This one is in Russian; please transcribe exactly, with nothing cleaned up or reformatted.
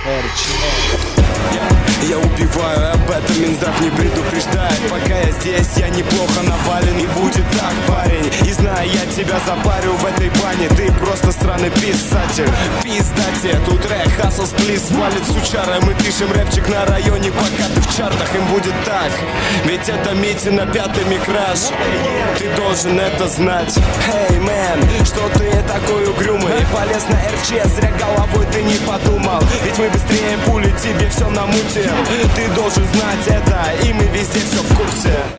Я убиваю, об этом Минздрав не предупреждает. Пока я здесь, я неплохо навален. И будет так, парень. И знаю, я тебя запарю в этой бане. Ты просто странный писатель. Пиздате, тут рэп, хасл, сплис, валит сучара. Мы пишем рэпчик на районе, пока ты в чартах. Им будет так, ведь это Митя на пятый микраж. Ты должен это знать. Эй, мэн, что ты такой угрюмый? Полез на эр че, зря головой ты не подумал. Ведь мы быстрее пули, тебе все намутим. Ты должен знать это, и мы везде все в курсе.